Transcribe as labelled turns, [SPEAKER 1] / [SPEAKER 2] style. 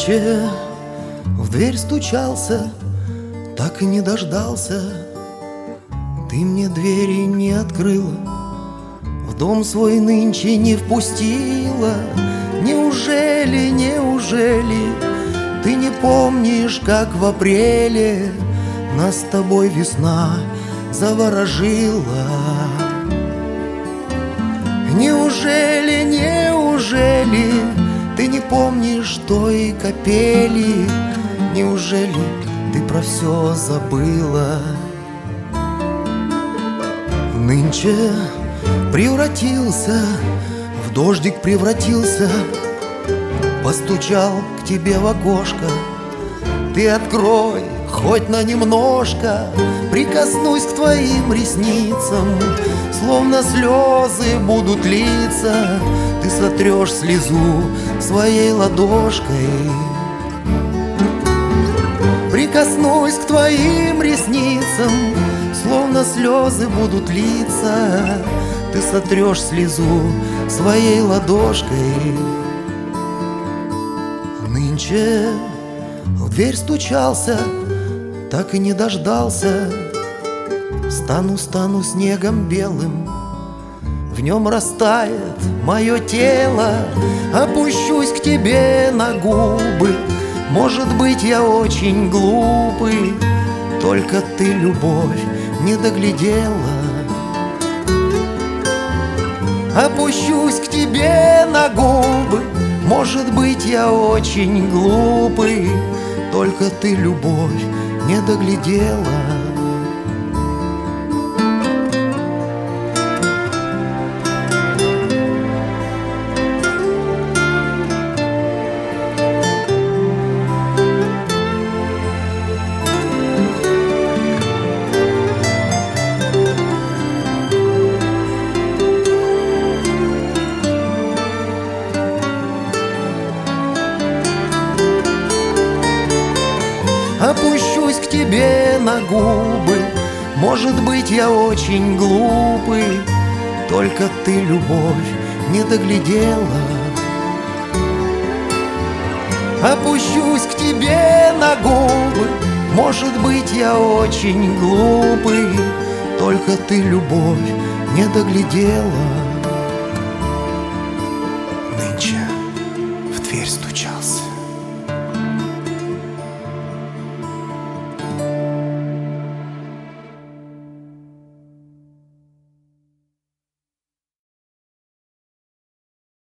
[SPEAKER 1] Нынче в дверь стучался, так и не дождался. Ты мне двери не открыла, в дом свой нынче не впустила. Неужели, неужели ты не помнишь, как в апреле нас с тобой весна заворожила? Неужели, неужели ты не помнишь той капели? Неужели ты про все забыла? Нынче превратился, в дождик превратился, постучал к тебе в окошко. Ты открой хоть на немножко, прикоснусь к твоим ресницам, словно слезы будут литься. Ты сотрешь слезу своей ладошкой. Прикоснусь к твоим ресницам, словно слезы будут литься. Ты сотрешь слезу своей ладошкой. Нынче в дверь стучался, так и не дождался. Стану, стану снегом белым, в нем растает мое тело. Опущусь к тебе на губы, может быть, я очень глупый, только ты, любовь, не доглядела. Опущусь к тебе на губы, может быть, я очень глупый, только ты, любовь, не доглядела. Опущусь к тебе на губы, может быть, я очень глупый, только ты, любовь, не доглядела. Опущусь к тебе на губы, может быть, я очень глупый, только ты, любовь, не доглядела.